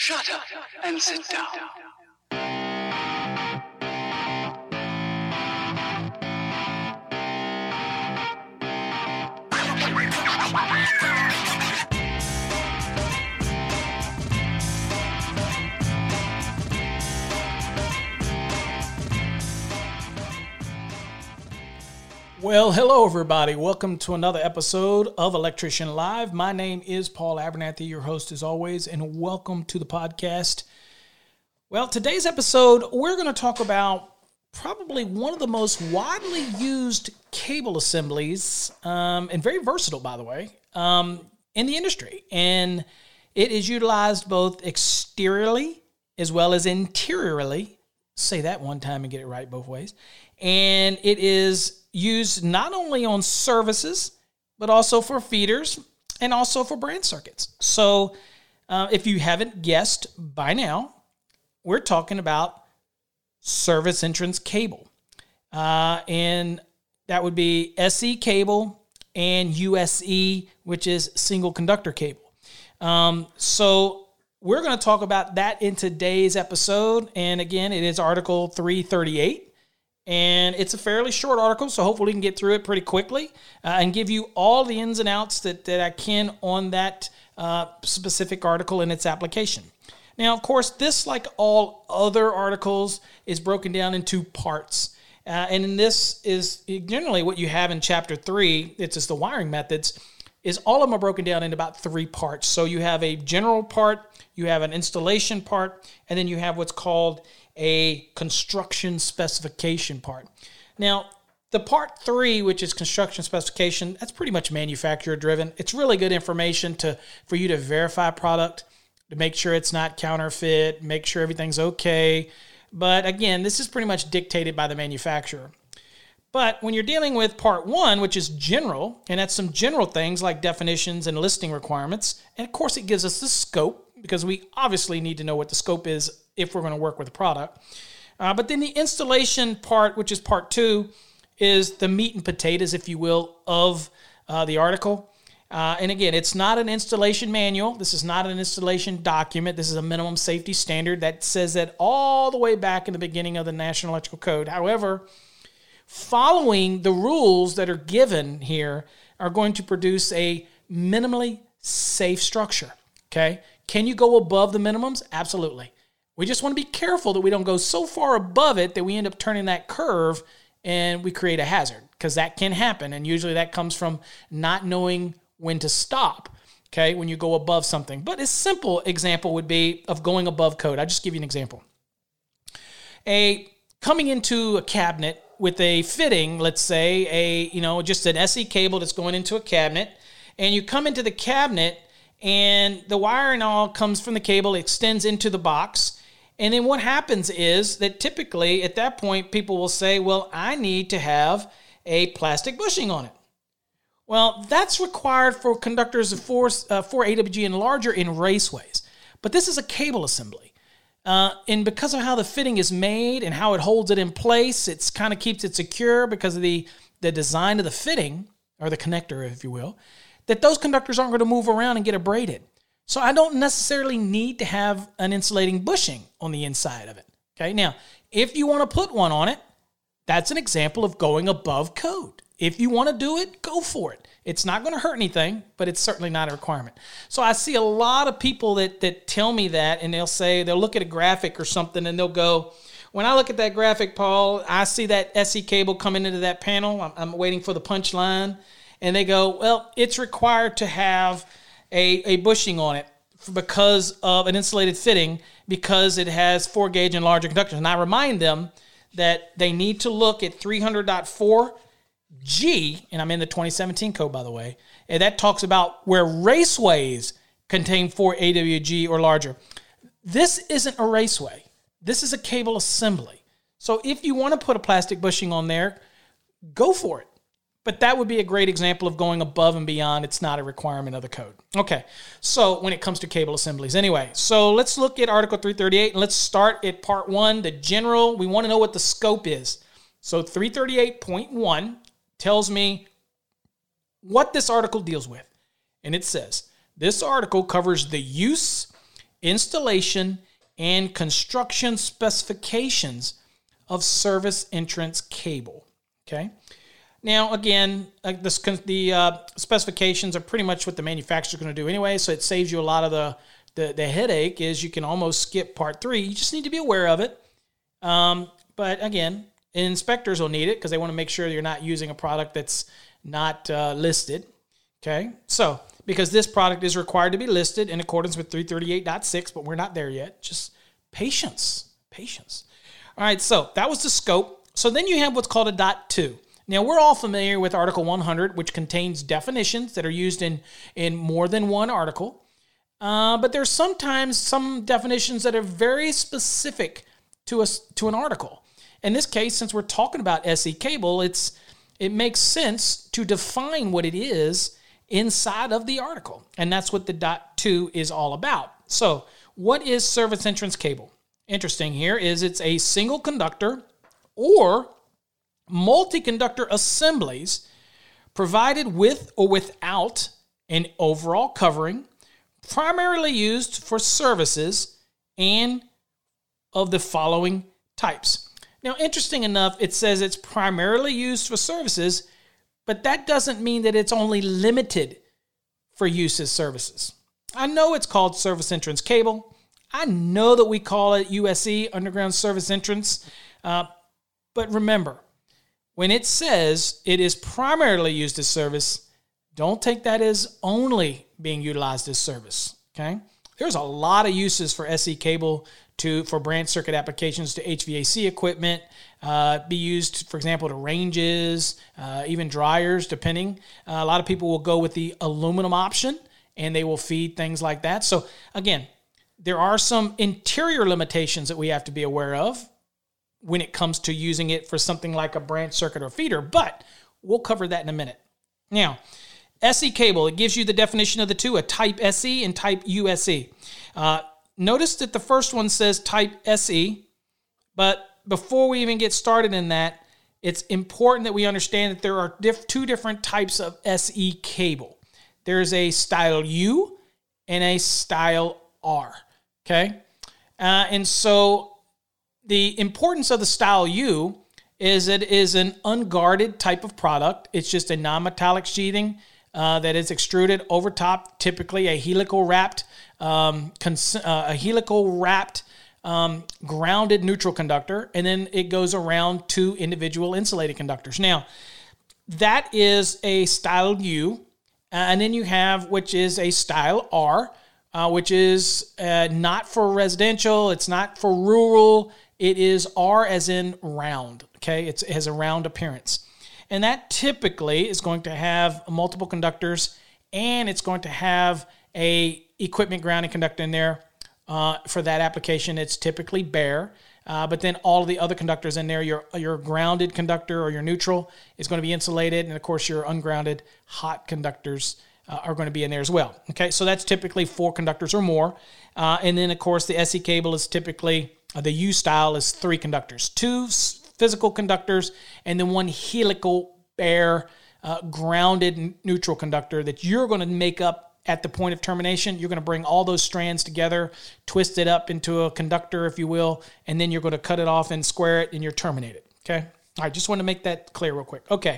Shut up and sit down. Well, hello everybody. Welcome to another episode of Electrician Live. My name is Paul Abernathy, your host as always, and welcome to the podcast. Well, today's episode, we're going to talk about probably one of the most widely used cable assemblies, and very versatile, by the way, in the industry. And it is utilized both exteriorly as well as interiorly. Say that one time and get it right both ways. And it is used not only on services, but also for feeders and also for brand circuits. So if you haven't guessed by now, we're talking about service entrance cable. And that would be SE cable and USE, which is single conductor cable. So we're going to talk about that in today's episode. And again, it is Article 338. And it's a fairly short article, so hopefully we can get through it pretty quickly and give you all the ins and outs that I can on that specific article and its application. Now, of course, this, like all other articles, is broken down into parts. And in this is generally what you have in Chapter 3, it's just the wiring methods, is all of them are broken down into about 3 parts. So you have a general part, you have an installation part, and then you have what's called a construction specification part. Now, the part 3, which is construction specification, that's pretty much manufacturer driven. It's really good information for you to verify product, to make sure it's not counterfeit, make sure everything's okay. But again, this is pretty much dictated by the manufacturer. But when you're dealing with part 1, which is general, and that's some general things like definitions and listing requirements, and of course it gives us the scope, because we obviously need to know what the scope is if we're going to work with a product. But then the installation part, which is part 2, is the meat and potatoes, if you will, of the article. And again, it's not an installation manual. This is not an installation document. This is a minimum safety standard that says that all the way back in the beginning of the National Electrical Code. However, following the rules that are given here are going to produce a minimally safe structure. Okay? Can you go above the minimums? Absolutely. We just want to be careful that we don't go so far above it that we end up turning that curve and we create a hazard, because that can happen. And usually that comes from not knowing when to stop, okay, when you go above something. But a simple example would be of going above code. I'll just give you an example. Coming into a cabinet with a fitting, let's say, just an SE cable that's going into a cabinet, and you come into the cabinet and the wire and all comes from the cable, extends into the box. And then what happens is that typically at that point, people will say, well, I need to have a plastic bushing on it. Well, that's required for conductors of 4 AWG and larger in raceways. But this is a cable assembly. And because of how the fitting is made and how it holds it in place, it kind of keeps it secure because of the design of the fitting, or the connector, if you will, that those conductors aren't going to move around and get abraded. So I don't necessarily need to have an insulating bushing on the inside of it. Okay, now, if you want to put one on it, that's an example of going above code. If you want to do it, go for it. It's not going to hurt anything, but it's certainly not a requirement. So I see a lot of people that tell me that, and they'll look at a graphic or something, and they'll go, when I look at that graphic, Paul, I see that SE cable coming into that panel. I'm waiting for the punchline. And they go, well, it's required to have a bushing on it because of an insulated fitting, because it has 4 gauge and larger conductors. And I remind them that they need to look at 300.4G, and I'm in the 2017 code, by the way, and that talks about where raceways contain 4 AWG or larger. This isn't a raceway. This is a cable assembly. So if you want to put a plastic bushing on there, go for it. But that would be a great example of going above and beyond. It's not a requirement of the code. Okay, so when it comes to cable assemblies. Anyway, so let's look at Article 338, and let's start at Part 1, the general. We want to know what the scope is. So 338.1 tells me what this article deals with. And it says, this article covers the use installation, and construction specifications of service entrance cable. Okay. Now, again, the specifications are pretty much what the manufacturer's going to do anyway, so it saves you a lot of the headache. Is you can almost skip part 3. You just need to be aware of it. But again, inspectors will need it because they want to make sure you're not using a product that's not listed. Okay, so because this product is required to be listed in accordance with 338.6, but we're not there yet. Just patience. All right, so that was the scope. So then you have what's called a dot 2. Now, we're all familiar with Article 100, which contains definitions that are used in more than one article. But there's sometimes some definitions that are very specific to an article. In this case, since we're talking about SE cable, it makes sense to define what it is inside of the article. And that's what the dot 2 is all about. So what is service entrance cable? Interesting here is it's a single conductor or multi-conductor assemblies provided with or without an overall covering, primarily used for services and of the following types. Now, interesting enough, it says it's primarily used for services, but that doesn't mean that it's only limited for use as services. I know it's called service entrance cable. I know that we call it USE, underground service entrance, but remember, when it says it is primarily used as service, don't take that as only being utilized as service, okay? There's a lot of uses for SE cable for branch circuit applications to HVAC equipment, be used, for example, to ranges, even dryers, depending. A lot of people will go with the aluminum option, and they will feed things like that. So, again, there are some interior limitations that we have to be aware of when it comes to using it for something like a branch circuit or feeder, but we'll cover that in a minute. Now, SE cable, it gives you the definition of the two, a type SE and type USE. Notice that the first one says type SE, but before we even get started in that, it's important that we understand that there are two different types of SE cable. There's a style U and a style R, okay? And so the importance of the style U is it is an unguarded type of product. It's just a non-metallic sheathing that is extruded over top, typically a helical wrapped grounded neutral conductor, and then it goes around 2 individual insulated conductors. Now, that is a style U, and then you have, which is a style R, which is not for residential, it's not for rural, it is R as in round, okay? It has a round appearance. And that typically is going to have multiple conductors, and it's going to have a equipment grounding conductor in there. For that application, it's typically bare, but then all of the other conductors in there, your grounded conductor or your neutral is going to be insulated, and of course your ungrounded hot conductors are going to be in there as well. Okay, so that's typically 4 conductors or more, and then of course the SE cable is typically the U style is 3 conductors, 2 physical conductors, and then 1 helical bare grounded neutral conductor that you're going to make up at the point of termination. You're going to bring all those strands together, twist it up into a conductor, if you will, and then you're going to cut it off and square it, and you're terminated, okay? All right, just want to make that clear real quick. Okay,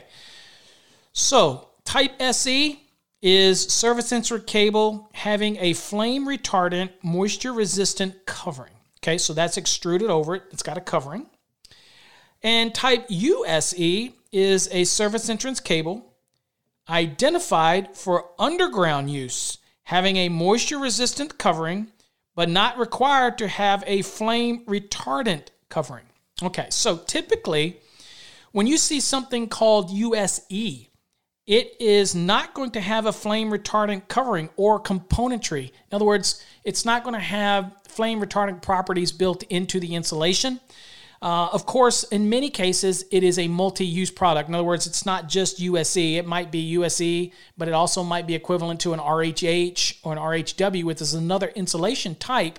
so type SE is service entrance cable having a flame retardant, moisture resistant covering. Okay, so that's extruded over it. It's got a covering. And type USE is a service entrance cable identified for underground use, having a moisture-resistant covering, but not required to have a flame-retardant covering. Okay, so typically, when you see something called USE, it is not going to have a flame-retardant covering or componentry. In other words, it's not going to have flame-retardant properties built into the insulation. Of course, in many cases, it is a multi-use product. In other words, it's not just USE. It might be USE, but it also might be equivalent to an RHH or an RHW, which is another insulation type.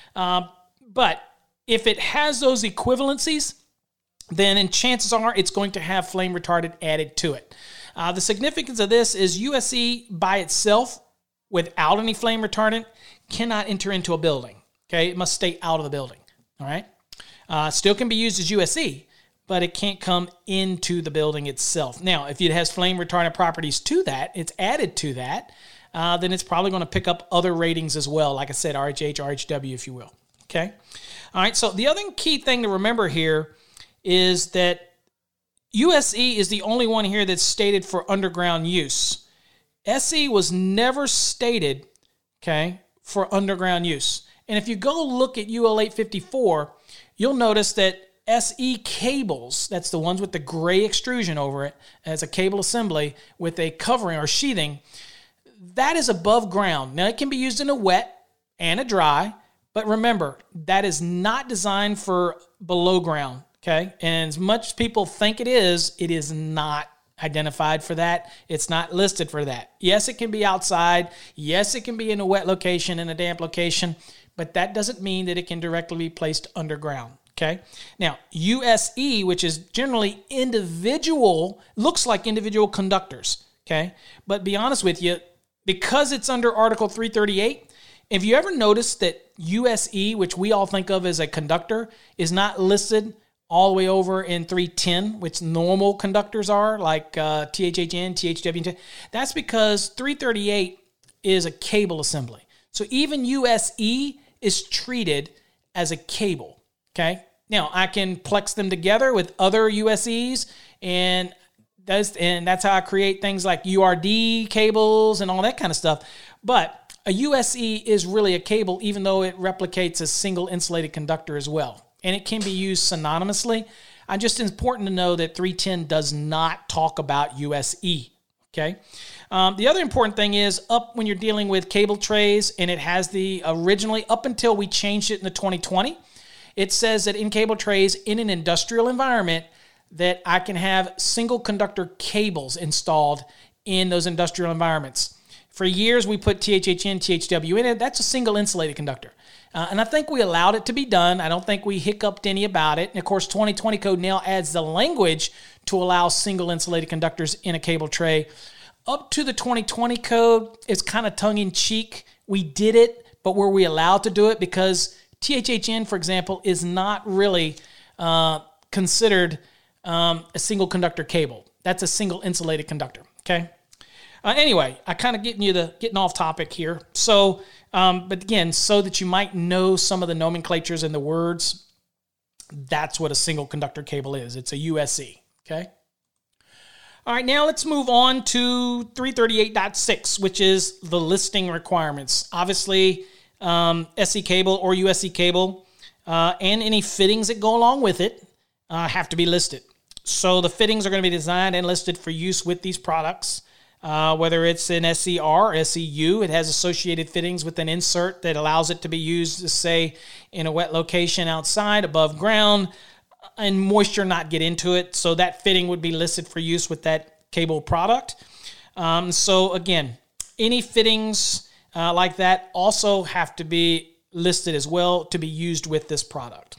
But if it has those equivalencies, then chances are it's going to have flame retardant added to it. The significance of this is USE by itself, without any flame retardant, cannot enter into a building. Okay, it must stay out of the building. All right, still can be used as USE, but it can't come into the building itself. Now, if it has flame retardant properties to that, it's added to that, then it's probably going to pick up other ratings as well. Like I said, RHH, RHW, if you will. Okay. All right. So the other key thing to remember here is that USE is the only one here that's stated for underground use. SE was never stated, okay, for underground use. And if you go look at UL 854, you'll notice that SE cables, that's the ones with the gray extrusion over it, as a cable assembly with a covering or sheathing, that is above ground. Now, it can be used in a wet and a dry, but remember, that is not designed for below ground, okay? And as much as people think it is not identified for that. It's not listed for that. Yes, it can be outside. Yes, it can be in a wet location, in a damp location, but that doesn't mean that it can directly be placed underground. Okay. Now, USE, which is generally looks like individual conductors. Okay. But be honest with you, because it's under Article 338, if you ever notice that USE, which we all think of as a conductor, is not listed all the way over in 310, which normal conductors are, like THHN, THW, that's because 338 is a cable assembly. So even USE is treated as a cable. Okay. Now I can plex them together with other USEs, and that's how I create things like URD cables and all that kind of stuff. But a USE is really a cable, even though it replicates a single insulated conductor as well, and it can be used synonymously. Just important to know that 310 does not talk about USE. Okay. The other important thing is when you're dealing with cable trays, and it has originally up until we changed it in the 2020. It says that in cable trays in an industrial environment that I can have single conductor cables installed in those industrial environments. For years, we put THHN, THW in it. That's a single insulated conductor. And I think we allowed it to be done. I don't think we hiccuped any about it. And of course, 2020 code now adds the language to allow single insulated conductors in a cable tray. Up to the 2020 code, it's kind of tongue-in-cheek. We did it, but were we allowed to do it? Because THHN, for example, is not really considered a single conductor cable. That's a single insulated conductor, okay? Anyway, I kind of getting off topic here. So, but again, so that you might know some of the nomenclatures and the words, that's what a single conductor cable is. It's a USE, okay? All right, now let's move on to 338.6, which is the listing requirements. Obviously, SE cable or USE cable and any fittings that go along with it have to be listed. So the fittings are going to be designed and listed for use with these products, whether it's an SER or SEU. It has associated fittings with an insert that allows it to be used, say, in a wet location outside, above ground, and moisture not get into it. So that fitting would be listed for use with that cable product. So again, any fittings like that also have to be listed as well to be used with this product.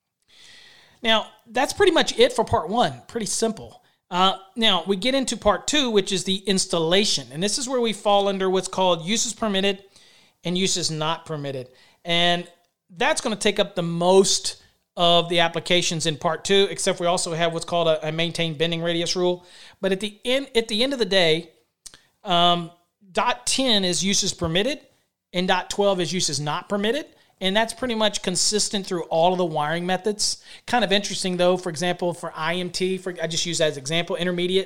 Now, that's pretty much it for part one. Pretty simple. Now, we get into part two, which is the installation. And this is where we fall under what's called uses permitted and uses not permitted. And that's going to take up the most of the applications in part two, except we also have what's called a maintain bending radius rule. But at the end of the day, dot 10 is uses permitted and dot 12 is uses not permitted. And that's pretty much consistent through all of the wiring methods. Kind of interesting though, for example, for IMT, I just use that as example,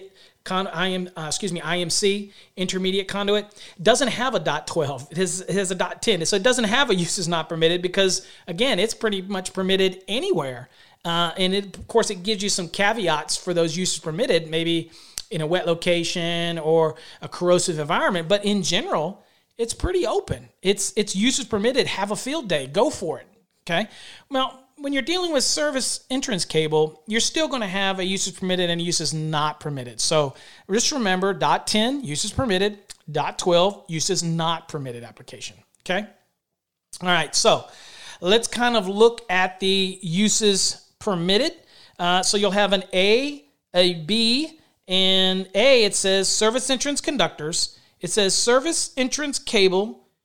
IMC, intermediate conduit, doesn't have a dot 12. It has a dot 10. So it doesn't have a uses not permitted because, again, it's pretty much permitted anywhere. And of course, it gives you some caveats for those uses permitted, maybe in a wet location or a corrosive environment. But in general, it's pretty open. It's uses permitted. Have a field day. Go for it. Okay. Well, when you're dealing with service entrance cable, you're still going to have a uses permitted and a uses not permitted. So just remember dot 10, uses permitted, dot 12, uses not permitted application. Okay. All right. So let's kind of look at the uses permitted. So you'll have an A, a B, and A, it says service entrance conductors. It says service entrance cable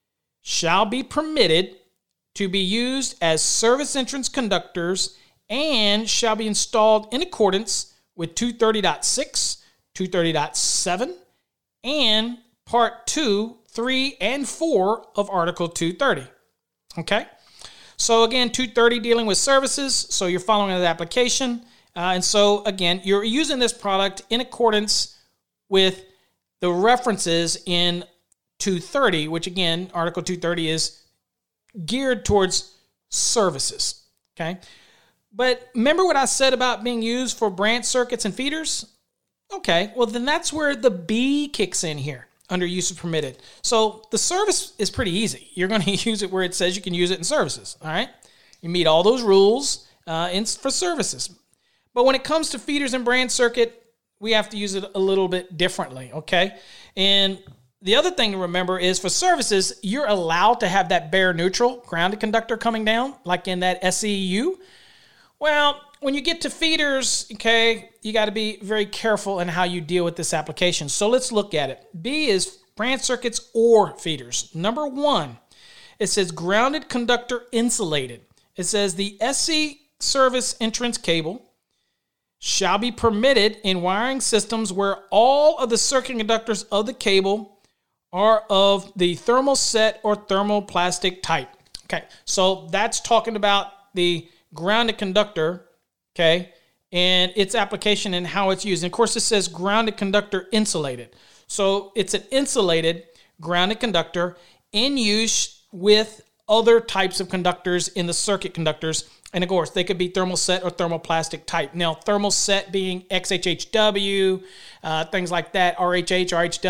shall be permitted to be used as service entrance conductors and shall be installed in accordance with 230.6, 230.7, and Part 2, 3, and 4 of Article 230. Okay? So again, 230 dealing with services, so you're following the application. And so again, you're using this product in accordance with the references in 230, which again, Article 230 is geared towards services. Okay? But remember what I said about being used for branch circuits and feeders? Okay, well then that's where the B kicks in here under use of permitted. So the service is pretty easy. You're going to use it where it says you can use it in services, all right? You meet all those rules for services. But when it comes to feeders and branch circuit, we have to use it a little bit differently, okay? And the other thing to remember is for services, you're allowed to have that bare neutral grounded conductor coming down, like in that SEU. Well, when you get to feeders, okay, you got to be very careful in how you deal with this application. So let's look at it. B is branch circuits or feeders. Number 1, it says grounded conductor insulated. It says the SC service entrance cable shall be permitted in wiring systems where all of the circuit conductors of the cable are of the thermoset or thermoplastic type. Okay, so that's talking about the grounded conductor, okay, and its application and how it's used. And of course, it says grounded conductor insulated. So it's an insulated grounded conductor in use with other types of conductors in the circuit conductors. And of course, they could be thermoset or thermoplastic type. Now, thermoset being XHHW, things like that, RHH,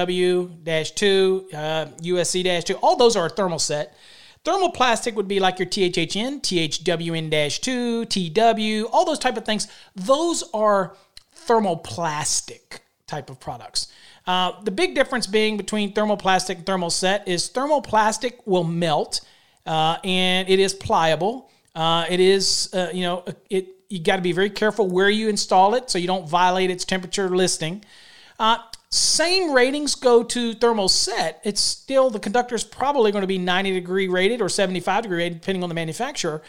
RHW-2, USC-2, all those are thermoset. Thermoplastic would be like your THHN, THWN-2, TW, all those type of things. Those are thermoplastic type of products. The big difference being between thermoplastic and thermoset is thermoplastic will melt, and it is pliable. It is, you got to be very careful where you install it so you don't violate its temperature listing. Same ratings go to thermoset. It's still, the conductor is probably going to be 90 degree rated or 75 degree rated, depending on the manufacturer.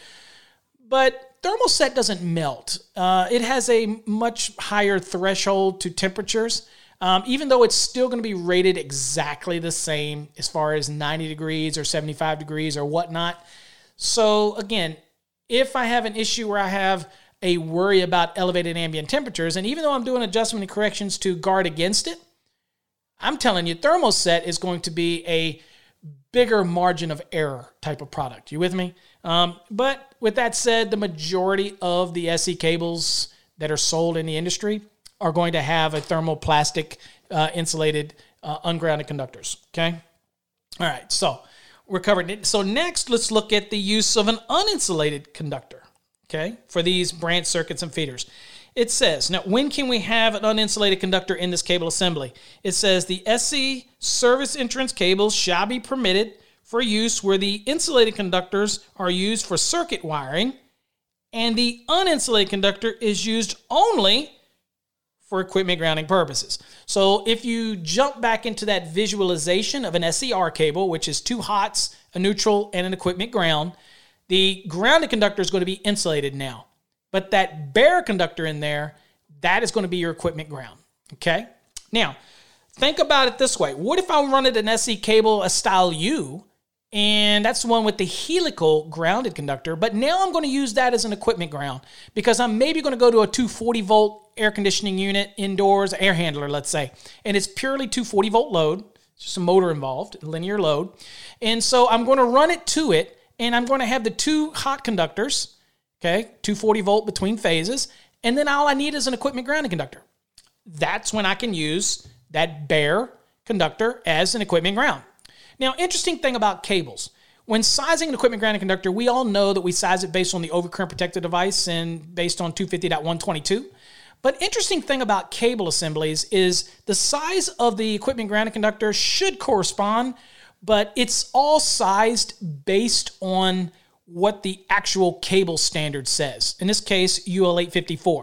But thermoset doesn't melt. It has a much higher threshold to temperatures, even though it's still going to be rated exactly the same as far as 90 degrees or 75 degrees or whatnot. So again, if I have an issue where I have a worry about elevated ambient temperatures, and even though I'm doing adjustment and corrections to guard against it, I'm telling you, thermoset is going to be a bigger margin of error type of product. You with me? But with that said, the majority of the SE cables that are sold in the industry are going to have a thermoplastic insulated ungrounded conductors. Okay? All right, so we're covering it. So next, let's look at the use of an uninsulated conductor, okay, for these branch circuits and feeders. It says, now, when can we have an uninsulated conductor in this cable assembly? It says the SC service entrance cables shall be permitted for use where the insulated conductors are used for circuit wiring, and the uninsulated conductor is used only for equipment grounding purposes. So if you jump back into that visualization of an SCR cable, which is 2 hots, a neutral, and an equipment ground, the grounded conductor is going to be insulated now. But that bare conductor in there, that is going to be your equipment ground, okay? Now, think about it this way. What if I run an SC cable, a style U, and that's the one with the helical grounded conductor, but now I'm going to use that as an equipment ground because I'm maybe going to go to a 240-volt air conditioning unit indoors, air handler, let's say, and it's purely 240-volt load, just a motor involved, linear load, and so I'm going to run it to it, and I'm going to have the 2 hot conductors, okay, 240-volt between phases, and then all I need is an equipment grounding conductor. That's when I can use that bare conductor as an equipment ground. Now, interesting thing about cables. When sizing an equipment grounding conductor, we all know that we size it based on the overcurrent protected device and based on 250.122. But interesting thing about cable assemblies is the size of the equipment grounding conductor should correspond, but it's all sized based on what the actual cable standard says. In this case, UL 854.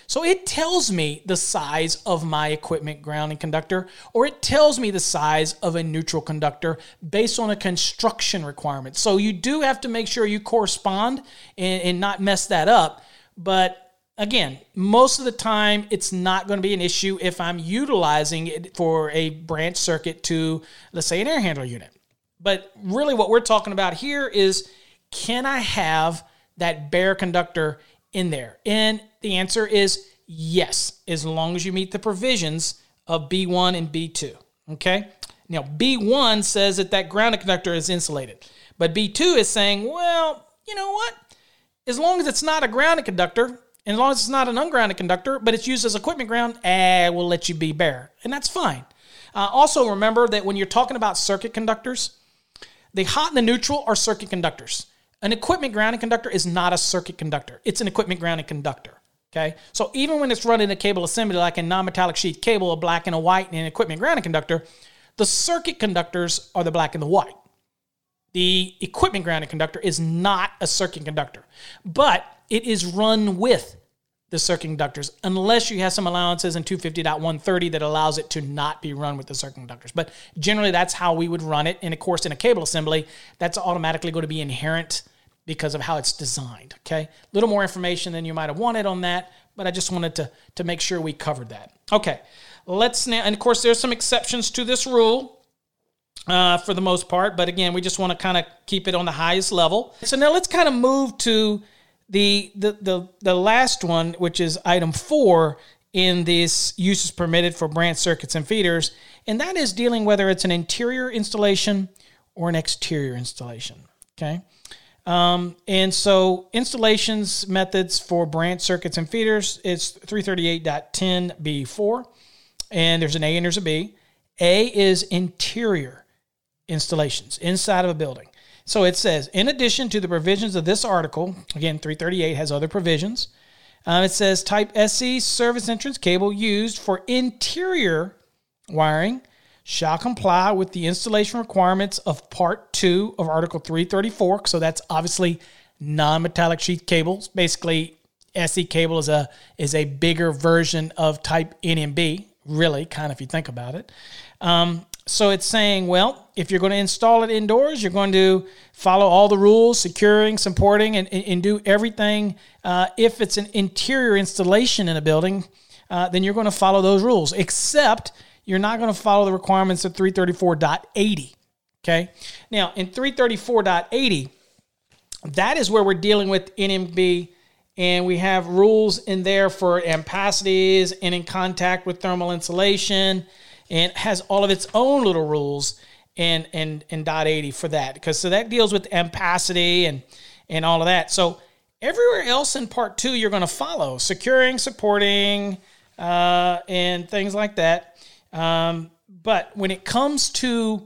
So it tells me the size of my equipment grounding conductor, or it tells me the size of a neutral conductor based on a construction requirement. So you do have to make sure you correspond and not mess that up. But again, most of the time, it's not going to be an issue if I'm utilizing it for a branch circuit to, let's say, an air handler unit. But really what we're talking about here is, can I have that bare conductor in there? And the answer is yes, as long as you meet the provisions of B1 and B2, okay? Now, B1 says that grounded conductor is insulated. But B2 is saying, well, you know what? As long as it's not a grounded conductor, and as long as it's not an ungrounded conductor, but it's used as equipment ground, we'll let you be bare. And that's fine. Also, remember that when you're talking about circuit conductors, the hot and the neutral are circuit conductors. An equipment grounding conductor is not a circuit conductor. It's an equipment grounding conductor. Okay? So even when it's running a cable assembly like a non-metallic sheath cable, a black and a white, and an equipment grounding conductor, the circuit conductors are the black and the white. The equipment grounding conductor is not a circuit conductor, but it is run with the circuit conductors unless you have some allowances in 250.130 that allows it to not be run with the circuit conductors. But generally, that's how we would run it. And of course, in a cable assembly, that's automatically going to be inherent because of how it's designed, okay? A little more information than you might have wanted on that, but I just wanted to make sure we covered that. Okay, let's now, and of course, there's some exceptions to this rule for the most part, but again, we just want to kind of keep it on the highest level. So now let's kind of move to the last one, which is item 4 in this uses permitted for branch circuits and feeders, and that is dealing whether it's an interior installation or an exterior installation, okay? And so installations methods for branch circuits and feeders, it's 338.10b4, and there's an A and there's a B. A is interior installations inside of a building. So it says, in addition to the provisions of this article, again, 338 has other provisions. It says type SE service entrance cable used for interior wiring shall comply with the installation requirements of Part 2 of Article 334. So that's obviously non-metallic sheath cables. Basically, SE cable is a bigger version of type NMB, really, kind of if you think about it. So it's saying, well, if you're going to install it indoors, you're going to follow all the rules, securing, supporting, and do everything. If it's an interior installation in a building, then you're going to follow those rules, except you're not going to follow the requirements of 334.80, okay? Now, in 334.80, that is where we're dealing with NMB, and we have rules in there for ampacities and in contact with thermal insulation, and has all of its own little rules and .80 for that, because so that deals with ampacity and all of that. So everywhere else in Part 2, you're going to follow securing, supporting, and things like that. But when it comes to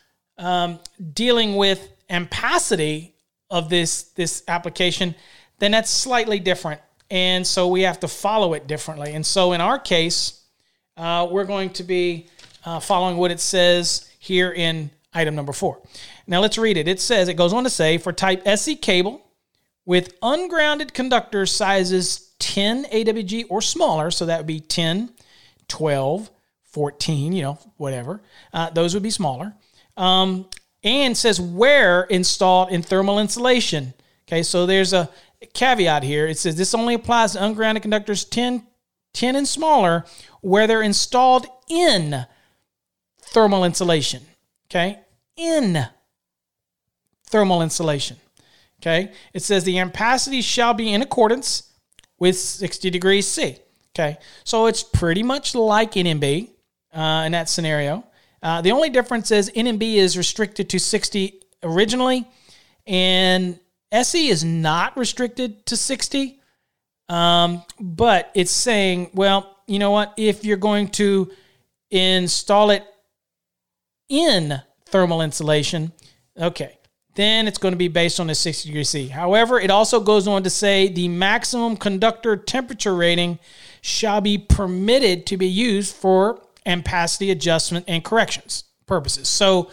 dealing with ampacity of this application, then that's slightly different. And so we have to follow it differently. And so in our case, we're going to be following what it says here in item number 4. Now let's read it. It goes on to say, for type SE cable with ungrounded conductor sizes 10 AWG or smaller, so that would be 10, 12, 14, whatever. Those would be smaller. And says where installed in thermal insulation. Okay, so there's a caveat here. It says this only applies to ungrounded conductors 10 and smaller where they're installed in thermal insulation. Okay, in thermal insulation. Okay, it says the ampacity shall be in accordance with 60 degrees C. Okay, so it's pretty much like NMB in that scenario. The only difference is NMB is restricted to 60 originally, and SE is not restricted to 60. But it's saying, well, you know what? If you're going to install it in thermal insulation, okay, then it's going to be based on the 60 degrees C. However, it also goes on to say the maximum conductor temperature rating shall be permitted to be used for ampacity adjustment and corrections purposes. So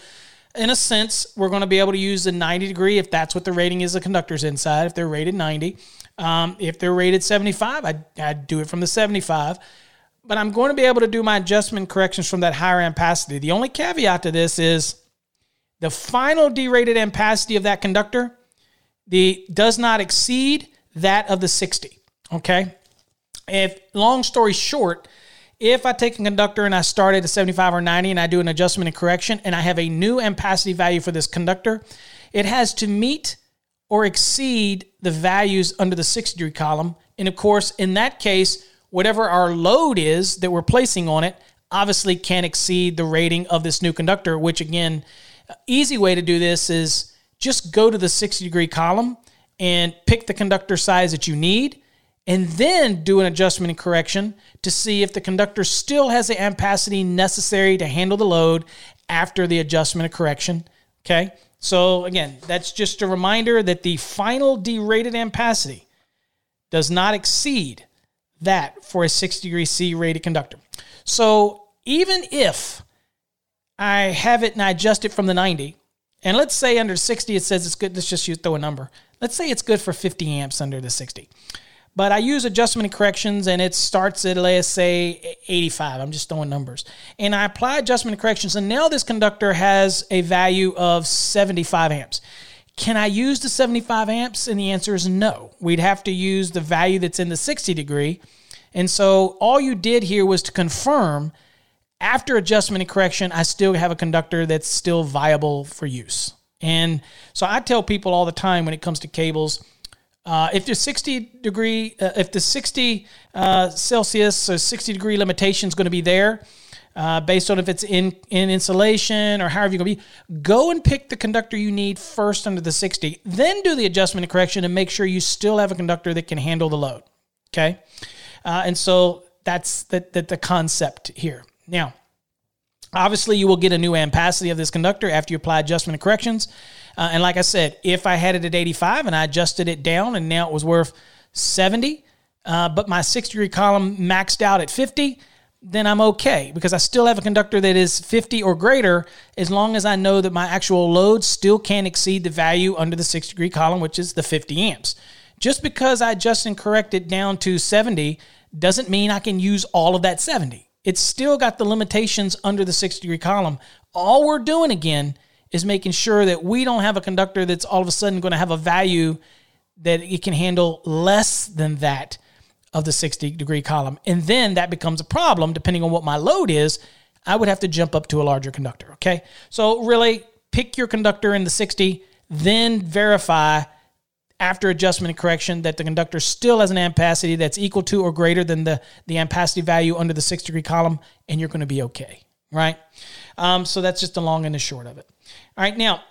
in a sense, we're going to be able to use the 90 degree if that's what the rating is of conductors inside, if they're rated 90. If they're rated 75, I'd do it from the 75. But I'm going to be able to do my adjustment corrections from that higher ampacity. The only caveat to this is the final derated ampacity of that conductor does not exceed that of the 60, okay? Long story short, if I take a conductor and I start at a 75 or 90 and I do an adjustment and correction and I have a new ampacity value for this conductor, it has to meet or exceed the values under the 60 degree column. And of course, in that case, whatever our load is that we're placing on it obviously can't exceed the rating of this new conductor, which again, easy way to do this is just go to the 60 degree column and pick the conductor size that you need, and then do an adjustment and correction to see if the conductor still has the ampacity necessary to handle the load after the adjustment and correction, okay? So again, that's just a reminder that the final derated ampacity does not exceed that for a 60 degree C rated conductor. So even if I have it and I adjust it from the 90, and let's say under 60 it says it's good, let's just throw a number. Let's say it's good for 50 amps under the 60. But I use adjustment and corrections and it starts at, let's say, 85. I'm just throwing numbers. And I apply adjustment and corrections, and now this conductor has a value of 75 amps. Can I use the 75 amps? And the answer is no. We'd have to use the value that's in the 60 degree. And so all you did here was to confirm after adjustment and correction, I still have a conductor that's still viable for use. And so I tell people all the time when it comes to cables, if the 60 Celsius or 60 degree limitation is going to be there, based on if it's in insulation or however you're going to be, go and pick the conductor you need first under the 60, then do the adjustment and correction and make sure you still have a conductor that can handle the load. Okay. And so that's the concept here. Now, obviously, you will get a new ampacity of this conductor after you apply adjustment and corrections. And like I said, if I had it at 85 and I adjusted it down and now it was worth 70, but my 60 degree column maxed out at 50, then I'm okay because I still have a conductor that is 50 or greater as long as I know that my actual load still can't exceed the value under the 60 degree column, which is the 50 amps. Just because I adjust and correct it down to 70 doesn't mean I can use all of that 70. It's still got the limitations under the 60 degree column. All we're doing again is making sure that we don't have a conductor that's all of a sudden going to have a value that it can handle less than that of the 60 degree column. And then that becomes a problem depending on what my load is. I would have to jump up to a larger conductor, okay? So really pick your conductor in the 60, then verify after adjustment and correction that the conductor still has an ampacity that's equal to or greater than the ampacity value under the 60 degree column, and you're going to be okay, right? So that's just the long and the short of it. All right, now,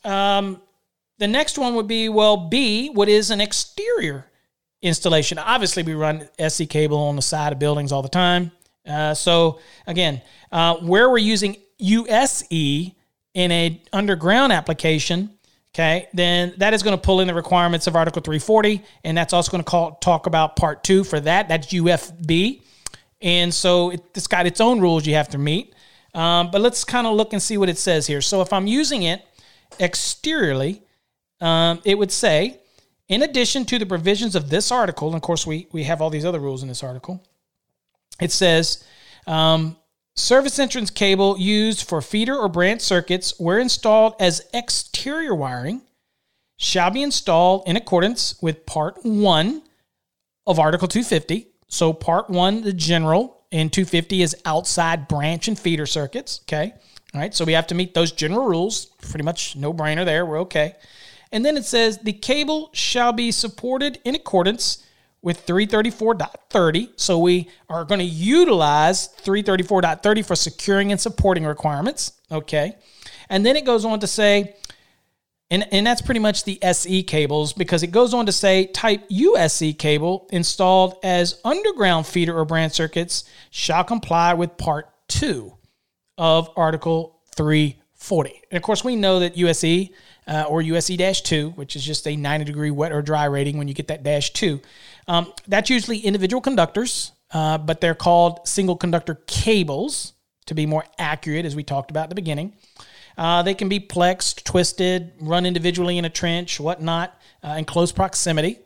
the next one would be, B, what is an exterior installation? Obviously, we run SC cable on the side of buildings all the time. So again, where we're using USE in a underground application, okay, then that is going to pull in the requirements of Article 340, and that's also going to talk about Part 2 for that. That's UFB. And so it's got its own rules you have to meet. But let's kind of look and see what it says here. So if I'm using it exteriorly, it would say, in addition to the provisions of this article, and of course we have all these other rules in this article, it says, service entrance cable used for feeder or branch circuits where installed as exterior wiring shall be installed in accordance with Part 1 of Article 250. So Part 1, the general, and 250 is outside branch and feeder circuits, okay? All right, so we have to meet those general rules. Pretty much no-brainer there. We're okay. And then it says the cable shall be supported in accordance with 334.30. So we are going to utilize 334.30 for securing and supporting requirements, okay? And then it goes on to say, and that's pretty much the SE cables, because it goes on to say type USE cable installed as underground feeder or branch circuits shall comply with Part 2 of Article 340. And of course, we know that USE or USE-2, which is just a 90 degree wet or dry rating when you get that -2, that's usually individual conductors, but they're called single conductor cables to be more accurate, as we talked about at the beginning. They can be plexed, twisted, run individually in a trench, whatnot, in close proximity.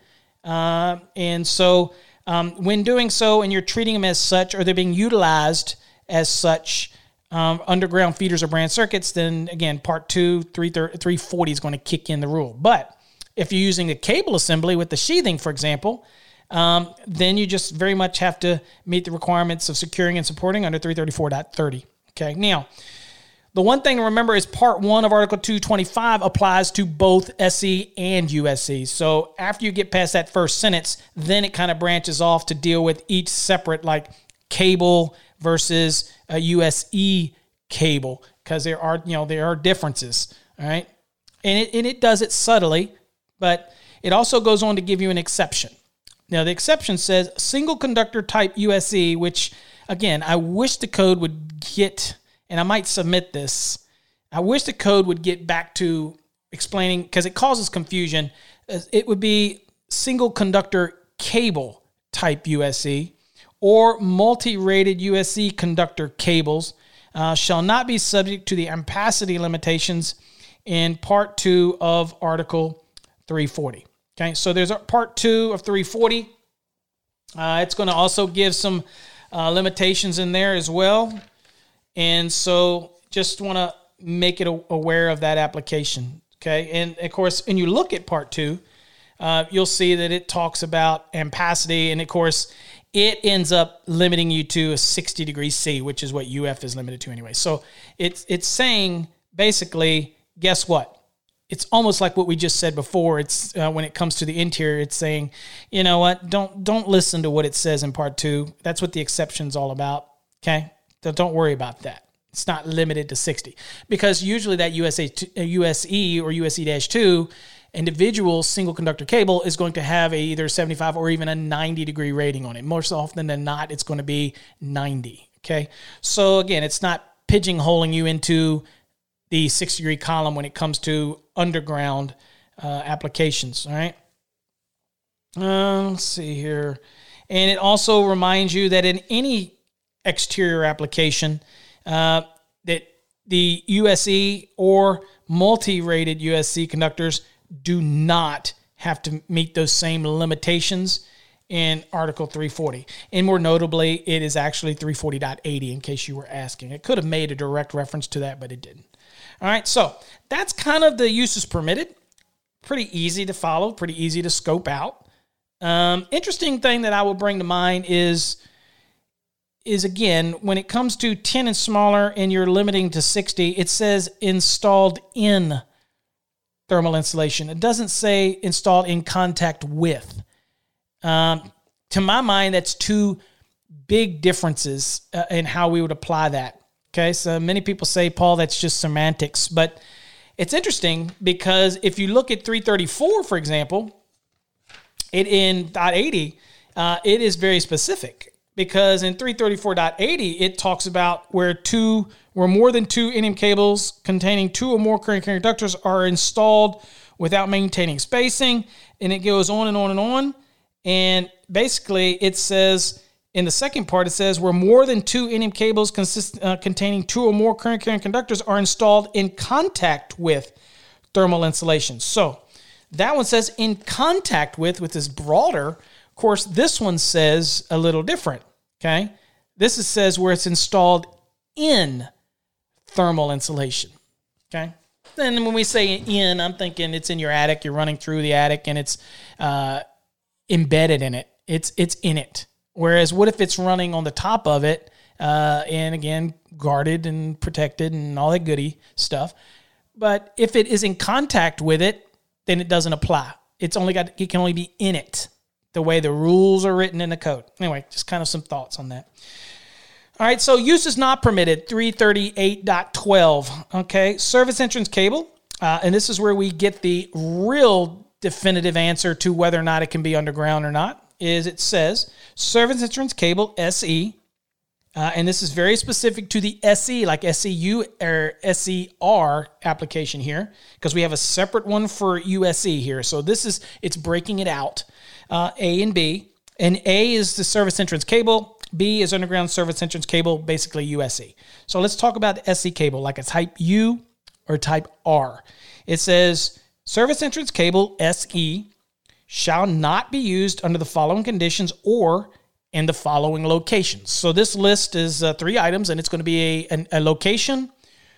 And so when doing so and you're treating them as such, or they're being utilized as such, underground feeders or branch circuits, then again, part 2, 340 is going to kick in the rule. But if you're using a cable assembly with the sheathing, for example, then you just very much have to meet the requirements of securing and supporting under 334.30. Okay, now, the one thing to remember is Part 1 of Article 225 applies to both SE and USE. So after you get past that first sentence, then it kind of branches off to deal with each separate, like cable versus a USE cable, because there are differences, all right? And it does it subtly, but it also goes on to give you an exception. Now, the exception says single conductor type USE, which, again, I wish the code would get, and I might submit this, I wish the code would get back to explaining, because it causes confusion. It would be single conductor cable type USE, or multi-rated USE conductor cables shall not be subject to the ampacity limitations in Part 2 of Article 340. Okay, so there's Part 2 of 340. It's going to also give some limitations in there as well. And so just want to make it aware of that application. Okay, and of course, when you look at Part 2, you'll see that it talks about ampacity, and of course, it ends up limiting you to a 60 degrees C, which is what UF is limited to anyway. So it's saying, basically, guess what? It's almost like what we just said before. It's when it comes to the interior, it's saying, you know what? Don't listen to what it says in Part 2. That's what the exception's all about. Okay, so don't worry about that. It's not limited to 60, because usually that USE or USE-2 individual single conductor cable is going to have either 75 or even a 90 degree rating on it. Most often than not, it's going to be 90. Okay, so again, it's not pigeonholing you into the 6-degree column when it comes to underground applications. All right. Let's see here. And it also reminds you that in any exterior application, that the USE or multi-rated USE conductors do not have to meet those same limitations in Article 340. And more notably, it is actually 340.80, in case you were asking. It could have made a direct reference to that, but it didn't. All right, so that's kind of the uses permitted. Pretty easy to follow, pretty easy to scope out. Interesting thing that I will bring to mind is again, when it comes to 10 and smaller and you're limiting to 60, it says installed in thermal insulation. It doesn't say installed in contact with. To my mind, that's two big differences in how we would apply that. Okay, so many people say, Paul, that's just semantics. But it's interesting because if you look at 334, for example, it in .80, it is very specific. Because in 334.80, it talks about where more than 2 NM cables containing 2 or more current carrying conductors are installed without maintaining spacing, and it goes on and on and on. And basically, it says in the second part, it says where more than 2 NM cables containing 2 or more current carrying conductors are installed in contact with thermal insulation. So that one says in contact with, which is broader. Of course, this one says a little different. Okay, this says where it's installed in thermal insulation. Okay, then when we say in, I'm thinking it's in your attic. You're running through the attic, and it's embedded in it. It's in it. Whereas, what if it's running on the top of it, and again guarded and protected and all that goody stuff? But if it is in contact with it, then it doesn't apply. It can only be in it, the way the rules are written in the code. Anyway, just kind of some thoughts on that. All right, so use is not permitted, 338.12. Okay, service entrance cable, and this is where we get the real definitive answer to whether or not it can be underground or not, is it says service entrance cable, SE, and this is very specific to the SE, like SEU or SER application here, because we have a separate one for USE here. So it's breaking it out, A and B. And A is the service entrance cable. B is underground service entrance cable, basically USE. So let's talk about the SE cable, like a type U or type R. It says service entrance cable SE shall not be used under the following conditions or in the following locations. So this list is 3 items, and it's going to be a location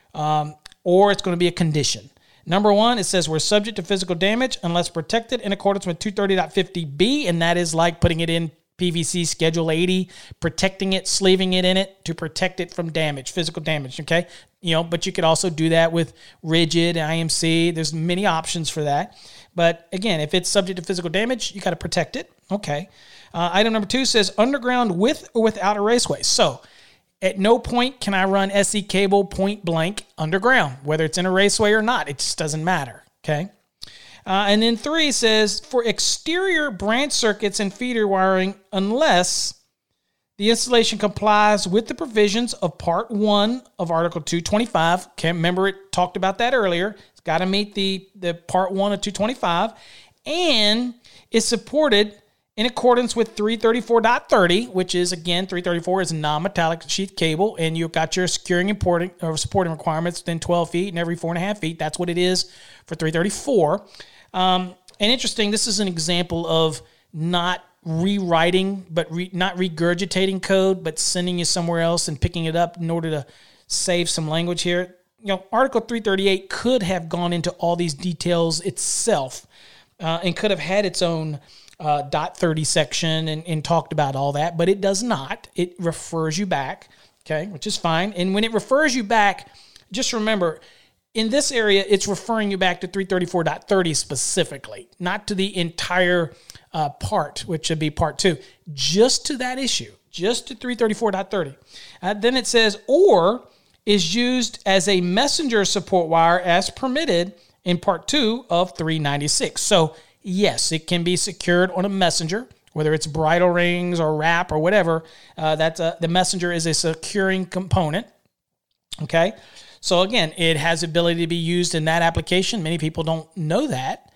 or it's going to be a condition. Number 1, it says we're subject to physical damage unless protected in accordance with 230.50B, and that is like putting it in PVC Schedule 80, protecting it, sleeving it in it to protect it from damage, physical damage, okay? But you could also do that with rigid, IMC. There's many options for that. But again, if it's subject to physical damage, you got to protect it, okay? Item number 2 says underground with or without a raceway. So at no point can I run SE cable point blank underground, whether it's in a raceway or not. It just doesn't matter, okay? And then 3 says for exterior branch circuits and feeder wiring, unless the installation complies with the provisions of Part 1 of Article 225. Can't remember it talked about that earlier. It's got to meet the Part 1 of 225 and is supported in accordance with 334.30, which is, again, 334 is non-metallic sheath cable, and you've got your securing or supporting requirements within 12 feet and every 4.5 feet. That's what it is for 334. And interesting, this is an example of not rewriting, but not regurgitating code, but sending you somewhere else and picking it up in order to save some language here. Article 338 could have gone into all these details itself and could have had its own .30 section and talked about all that, but it does not. It refers you back, okay, which is fine. And when it refers you back, just remember, in this area, it's referring you back to 334.30 specifically, not to the entire part, which would be Part 2, just to that issue, just to 334.30. Then it says, or is used as a messenger support wire as permitted in Part 2 of 396. So, yes, it can be secured on a messenger, whether it's bridle rings or wrap or whatever. The messenger is a securing component, okay? So again, it has the ability to be used in that application. Many people don't know that,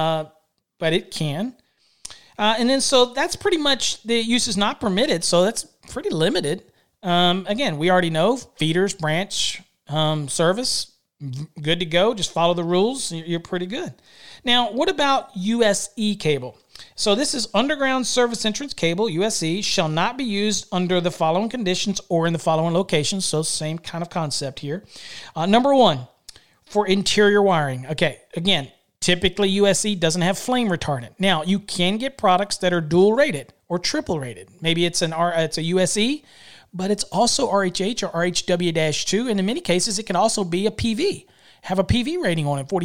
but it can. And then so that's pretty much the use is not permitted, so that's pretty limited. Again, we already know feeders, branch, service, good to go. Just follow the rules. You're pretty good. Now, what about USE cable? So this is underground service entrance cable, USE, shall not be used under the following conditions or in the following locations. So same kind of concept here. Number 1, for interior wiring. Okay, again, typically USE doesn't have flame retardant. Now, you can get products that are dual rated or triple rated. Maybe it's a USE, but it's also RHH or RHW-2, and in many cases, it can also be a PV. Have a PV rating on it,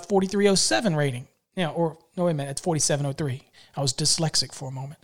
4307 rating. No, wait a minute, it's 4703. I was dyslexic for a moment.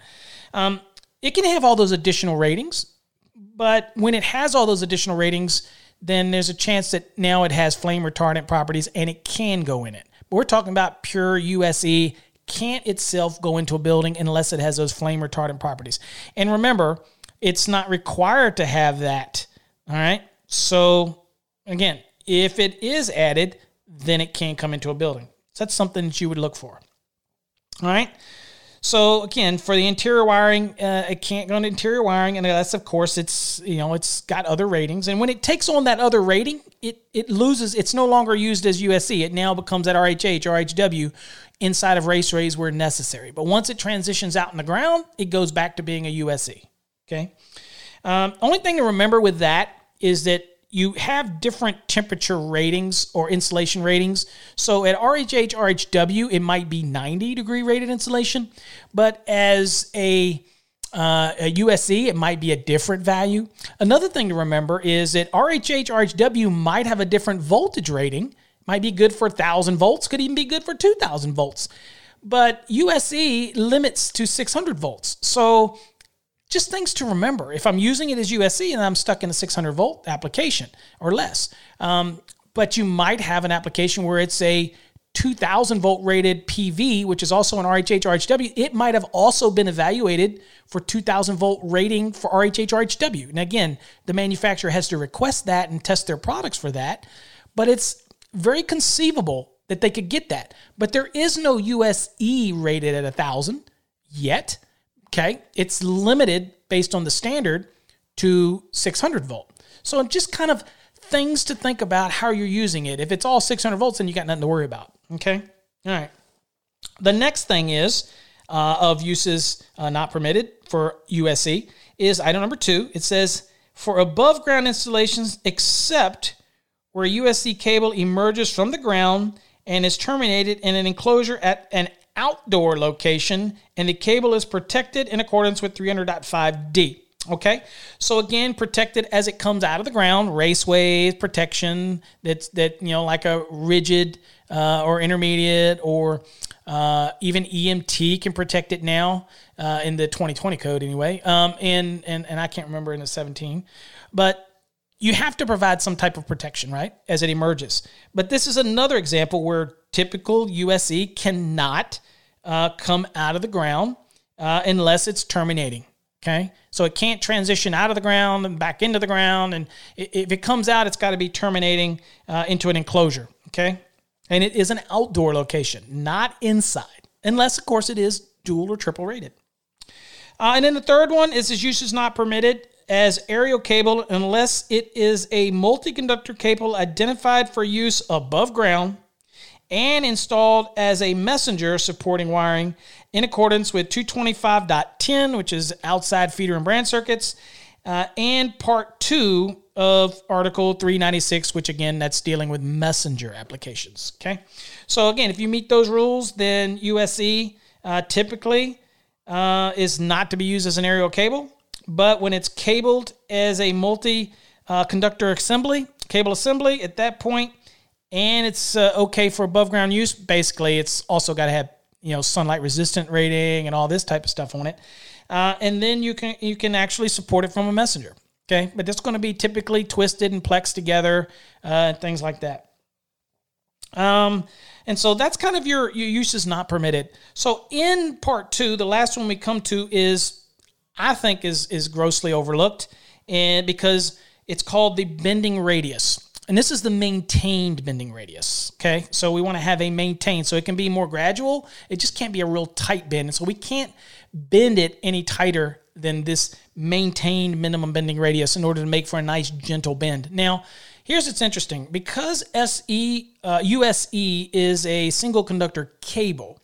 It can have all those additional ratings, but when it has all those additional ratings, then there's a chance that now it has flame retardant properties and it can go in it. But we're talking about pure USE, can't itself go into a building unless it has those flame retardant properties. And remember, it's not required to have that, all right? So, again, if it is added, then it can come into a building. So that's something that you would look for. All right. So again, for the interior wiring, it can't go into interior wiring, and unless, of course, it's got other ratings. And when it takes on that other rating, it loses. It's no longer used as USE. It now becomes at RHH, RHW, inside of raceways where necessary. But once it transitions out in the ground, it goes back to being a USE. Okay. Only thing to remember with that is that you have different temperature ratings or insulation ratings. So at RHH, RHW, it might be 90-degree rated insulation, but as a USE, it might be a different value. Another thing to remember is that RHH, RHW might have a different voltage rating. Might be good for 1,000 volts, could even be good for 2,000 volts. But USE limits to 600 volts. So just things to remember. If I'm using it as USE and I'm stuck in a 600 volt application or less, but you might have an application where it's a 2,000 volt rated PV, which is also an RHH, RHW. It might have also been evaluated for 2,000 volt rating for RHH, RHW. And again, the manufacturer has to request that and test their products for that, but it's very conceivable that they could get that. But there is no USE rated at 1,000 yet. Okay, it's limited based on the standard to 600 volt. So just kind of things to think about how you're using it. If it's all 600 volts, then you got nothing to worry about. Okay? All right. The next thing is of uses not permitted for USE is item number 2. It says, for above ground installations except where USE cable emerges from the ground and is terminated in an enclosure at an outdoor location and the cable is protected in accordance with 300.5D. Okay, so again, protected as it comes out of the ground, raceways, protection that like a rigid or intermediate or even EMT can protect it now in the 2020 code anyway. And I can't remember in the 17, but you have to provide some type of protection, right, as it emerges. But this is another example where typical USE cannot come out of the ground unless it's terminating. Okay, so it can't transition out of the ground and back into the ground. And if it comes out, it's got to be terminating into an enclosure. Okay, and it is an outdoor location, not inside, unless, of course, it is dual or triple rated. And then the third one is its use is not permitted as aerial cable unless it is a multi-conductor cable identified for use above ground and installed as a messenger supporting wiring in accordance with 225.10, which is outside feeder and branch circuits, and Part 2 of Article 396, which again, that's dealing with messenger applications. Okay, so again, if you meet those rules, then USE typically is not to be used as an aerial cable, but when it's cabled as a multi-conductor cable assembly, at that point, and it's okay for above ground use. Basically, it's also got to have sunlight resistant rating and all this type of stuff on it, and then you can actually support it from a messenger. Okay, but it's going to be typically twisted and plexed together, and things like that. And so that's kind of your uses not permitted. So in Part 2, the last one we come to I think is grossly overlooked, and because it's called the bending radius. And this is the maintained bending radius, okay? So we want to have a maintained, so it can be more gradual. It just can't be a real tight bend. And so we can't bend it any tighter than this maintained minimum bending radius in order to make for a nice, gentle bend. Now, here's what's interesting. Because USE is a single conductor cable,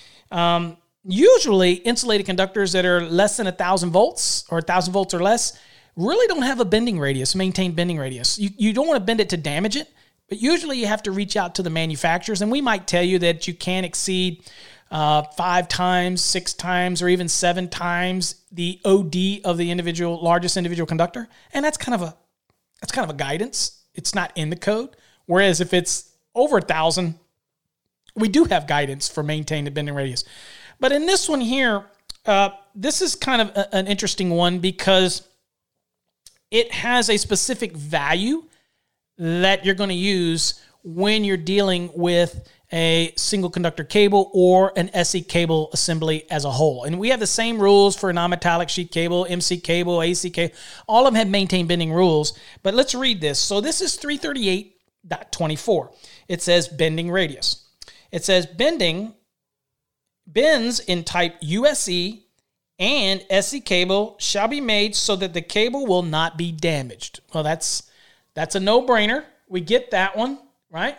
usually insulated conductors that are less than 1,000 volts or 1,000 volts or less really don't have a bending radius, maintained bending radius. You don't want to bend it to damage it, but usually you have to reach out to the manufacturers, and we might tell you that you can't exceed 5 times, 6 times, or even 7 times the OD of the largest individual conductor, and that's kind of a guidance. It's not in the code. Whereas if it's over 1,000, we do have guidance for maintained bending radius. But in this one here, this is kind of an interesting one because it has a specific value that you're going to use when you're dealing with a single conductor cable or an SE cable assembly as a whole. And we have the same rules for non-metallic sheet cable, MC cable, AC cable. All of them have maintained bending rules. But let's read this. So this is 338.24. It says bending radius. It says bends in type USE and SE cable shall be made so that the cable will not be damaged. Well, that's a no-brainer. We get that one, right?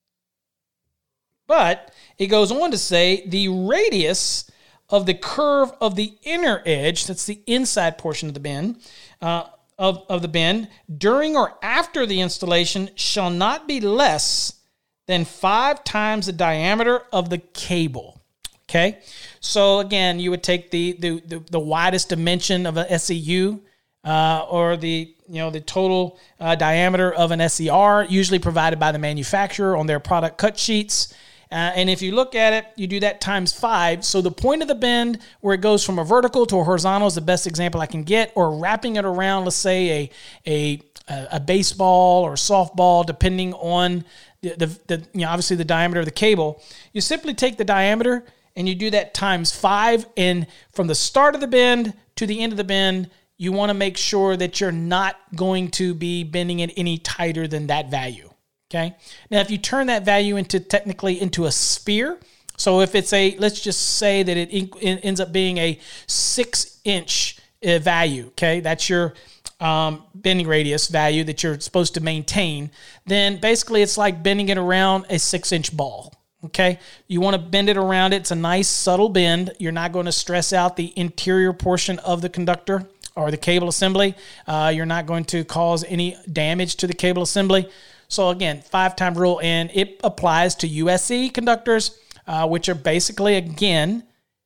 But it goes on to say the radius of the curve of the inner edge, that's the inside portion of the bend, of the bend, during or after the installation shall not be less than 5 times the diameter of the cable. Okay, so again, you would take the widest dimension of an SEU or the total diameter of an SER, usually provided by the manufacturer on their product cut sheets. And if you look at it, you do that times 5. So the point of the bend where it goes from a vertical to a horizontal is the best example I can get, or wrapping it around, let's say a baseball or softball, depending on the obviously the diameter of the cable. You simply take the diameter and you do that times 5, and from the start of the bend to the end of the bend, you want to make sure that you're not going to be bending it any tighter than that value, okay? Now, if you turn that value technically into a sphere, so if it's let's just say that it ends up being a 6-inch value, okay? That's your bending radius value that you're supposed to maintain, then basically it's like bending it around a 6-inch ball. Okay, you want to bend it around it. It's a nice subtle bend. You're not going to stress out the interior portion of the conductor or the cable assembly. You're not going to cause any damage to the cable assembly. So again, 5-time rule, and it applies to USC conductors, which are basically, again,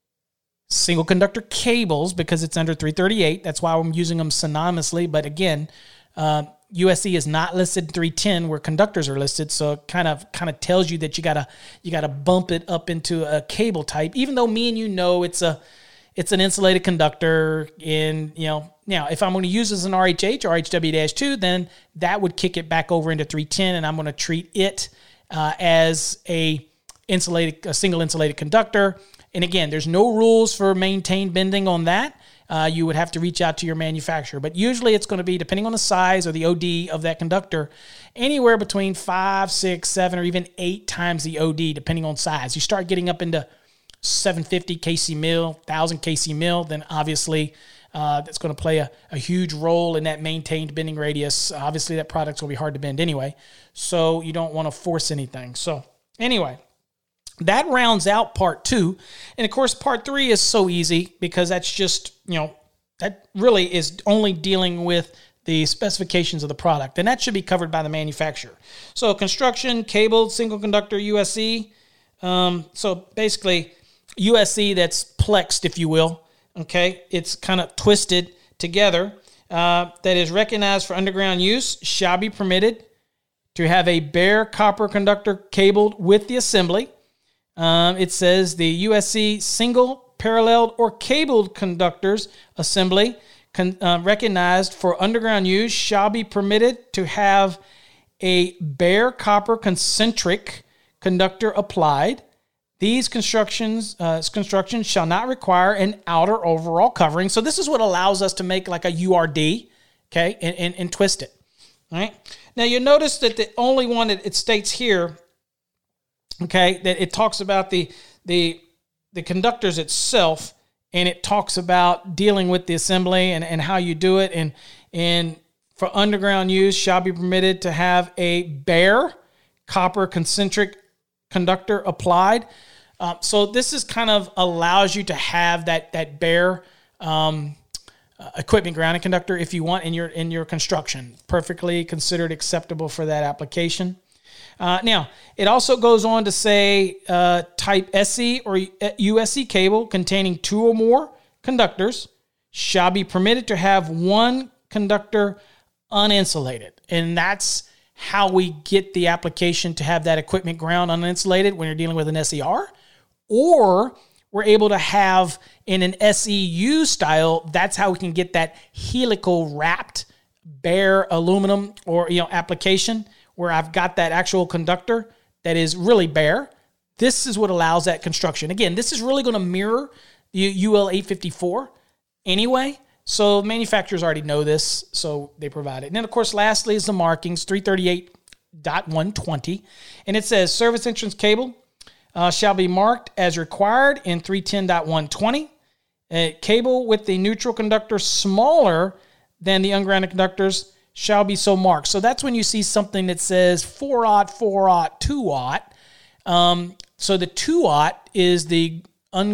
single conductor cables because it's under 338. That's why I'm using them synonymously. But again, USC is not listed 310 where conductors are listed, so it kind of tells you that you gotta bump it up into a cable type. Even though me and you know it's an insulated conductor, and now if I'm going to use it as an RHH or RHW-2, then that would kick it back over into 310, and I'm going to treat it as a single insulated conductor. And again, there's no rules for maintained bending on that. You would have to reach out to your manufacturer. But usually it's going to be, depending on the size or the OD of that conductor, anywhere between 5, 6, 7, or even 8 times the OD, depending on size. You start getting up into 750 kc mil, 1000 kc mil, then obviously that's going to play a huge role in that maintained bending radius. Obviously, that product's going to be hard to bend anyway, so you don't want to force anything. So anyway, that rounds out part 2. And of course, part 3 is so easy because that's just, that really is only dealing with the specifications of the product. And that should be covered by the manufacturer. So construction, cabled, single conductor, USC. So basically, USC that's plexed, if you will. Okay, it's kind of twisted together. That is recognized for underground use, shall be permitted to have a bare copper conductor cabled with the assembly. It says the USC single, paralleled, or cabled conductors assembly recognized for underground use shall be permitted to have a bare copper concentric conductor applied. These constructions shall not require an outer overall covering. So this is what allows us to make like a URD, okay, and twist it. All right. Now you'll notice that the only one that it states here, okay, that it talks about the conductors itself, and it talks about dealing with the assembly and how you do it, and for underground use shall be permitted to have a bare copper concentric conductor applied. So this is kind of allows you to have that bare equipment grounding conductor if you want in your construction. Perfectly considered acceptable for that application. Now, it also goes on to say type SC or USC cable containing 2 or more conductors shall be permitted to have one conductor uninsulated. And that's how we get the application to have that equipment ground uninsulated when you're dealing with an SER. Or we're able to have in an SEU style, that's how we can get that helical wrapped bare aluminum or application where I've got that actual conductor that is really bare. This is what allows that construction. Again, this is really going to mirror the UL 854 anyway. So manufacturers already know this, so they provide it. And then, of course, lastly is the markings, 338.120. And it says service entrance cable shall be marked as required in 310.120. A cable with the neutral conductor smaller than the ungrounded conductors shall be so marked. So that's when you see something that says 4-aught, 4-aught, 2-aught. So the 2-aught is the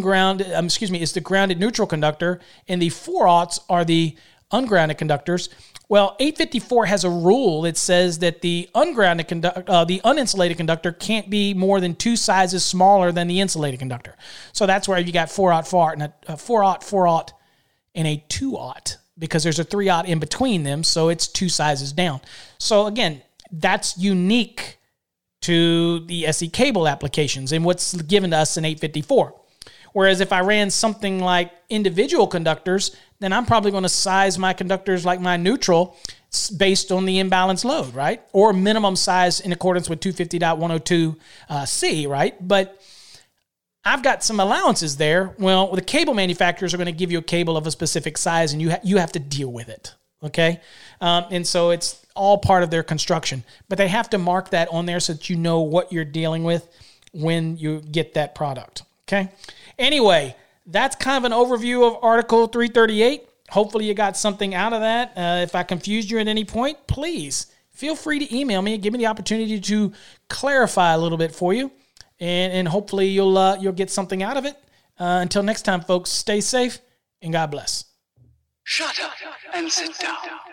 is the grounded neutral conductor, and the 4-aughts are the ungrounded conductors. Well, 854 has a rule that says that the the uninsulated conductor can't be more than 2 sizes smaller than the insulated conductor. So that's where you got 4-aught, 4-aught, and a 4-aught, 4-aught, and a 2-aught, because there's a 3-aught in between them, so it's 2 sizes down. So again, that's unique to the SE cable applications and what's given to us in 854. Whereas if I ran something like individual conductors, then I'm probably going to size my conductors like my neutral based on the imbalance load, right? Or minimum size in accordance with 250.102C, right? But I've got some allowances there. Well, the cable manufacturers are going to give you a cable of a specific size, and you have to deal with it, okay? And so it's all part of their construction. But they have to mark that on there so that you know what you're dealing with when you get that product, okay? Anyway, that's kind of an overview of Article 338. hopefully you got something out of that. If I confused you at any point, please feel free to email me and give me the opportunity to clarify a little bit for you. And hopefully you'll get something out of it. Until next time, folks, stay safe and God bless. Shut up and sit down.